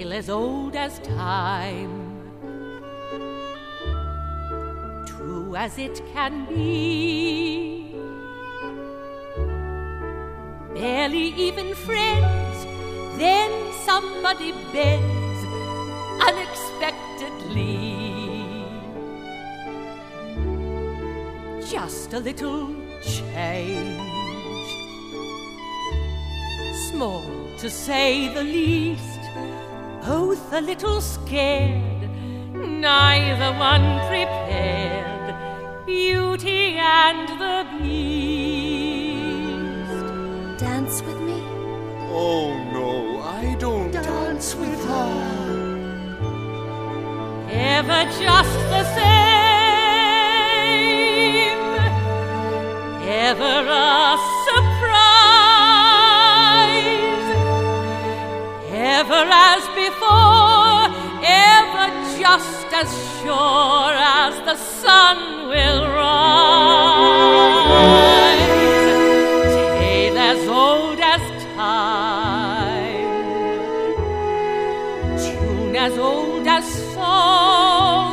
tale as old as time, true as it can be. Barely even friends, then somebody bends unexpectedly. Just a little change, small to say the least, both a little scared, neither one prepared, Beauty and the Beast. Dance with me? Oh no, I don't dance with her. Ever just the same, ever a surprise, ever as before, ever just as sure as the sun will rise. Tale as old as time, tune as old as song,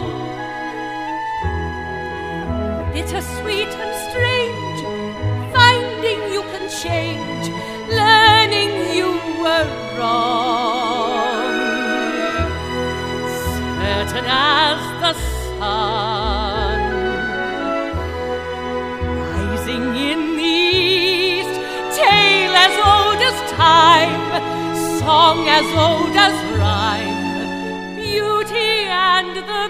bittersweet and strange, finding you can change, learning you were wrong. Certain as the sun, rising in the east, tale as old as time, song as old as rhyme, Beauty and the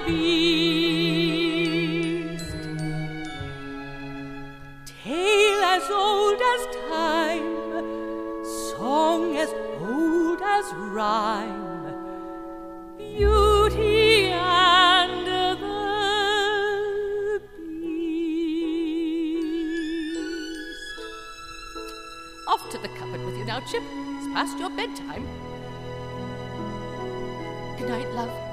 Beast. Tale as old as time, song as old as rhyme, Beauty and the Beast. Off to the cupboard with you now, Chip. It's past your bedtime. Good night, love.